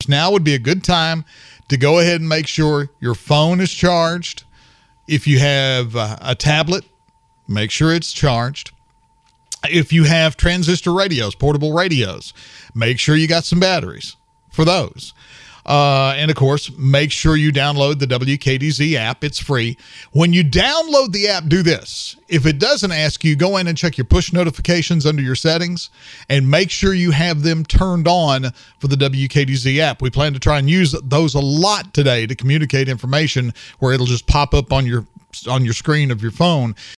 now would be a good time to go ahead and make sure your phone is charged. If you have a tablet, make sure it's charged. If you have transistor radios, portable radios, make sure you got some batteries for those. And of course, make sure you download the WKDZ app. It's free. When you download the app, do this. If it doesn't ask you, go in and check your push notifications under your settings and make sure you have them turned on for the WKDZ app. We plan to try and use those a lot today to communicate information where it'll just pop up on your screen of your phone.